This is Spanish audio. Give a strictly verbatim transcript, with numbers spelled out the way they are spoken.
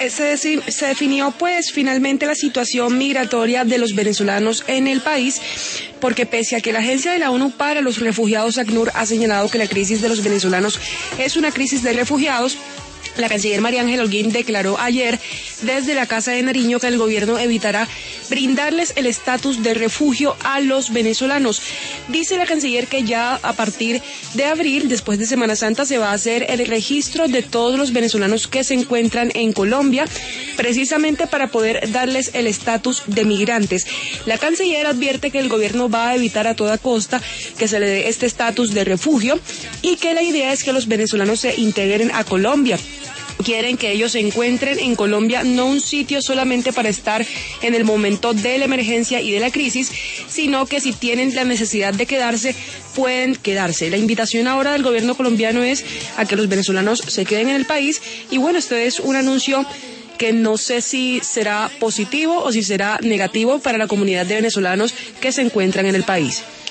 se, se definió pues finalmente la situación migratoria de los venezolanos en el país, porque pese a que la Agencia de la ONU para los Refugiados, ACNUR, ha señalado que la crisis de los venezolanos es una crisis de refugiados, la canciller María Ángela Holguín declaró ayer desde la Casa de Nariño que el gobierno evitará brindarles el estatus de refugio a los venezolanos. Dice la canciller que ya a partir de abril, después de Semana Santa, se va a hacer el registro de todos los venezolanos que se encuentran en Colombia, precisamente para poder darles el estatus de migrantes. La canciller advierte que el gobierno va a evitar a toda costa que se le dé este estatus de refugio y que la idea es que los venezolanos se integren a Colombia. Quieren que ellos se encuentren en Colombia, no un sitio solamente para estar en el momento de la emergencia y de la crisis, sino que si tienen la necesidad de quedarse, pueden quedarse. La invitación ahora del gobierno colombiano es a que los venezolanos se queden en el país y bueno, esto es un anuncio que no sé si será positivo o si será negativo para la comunidad de venezolanos que se encuentran en el país.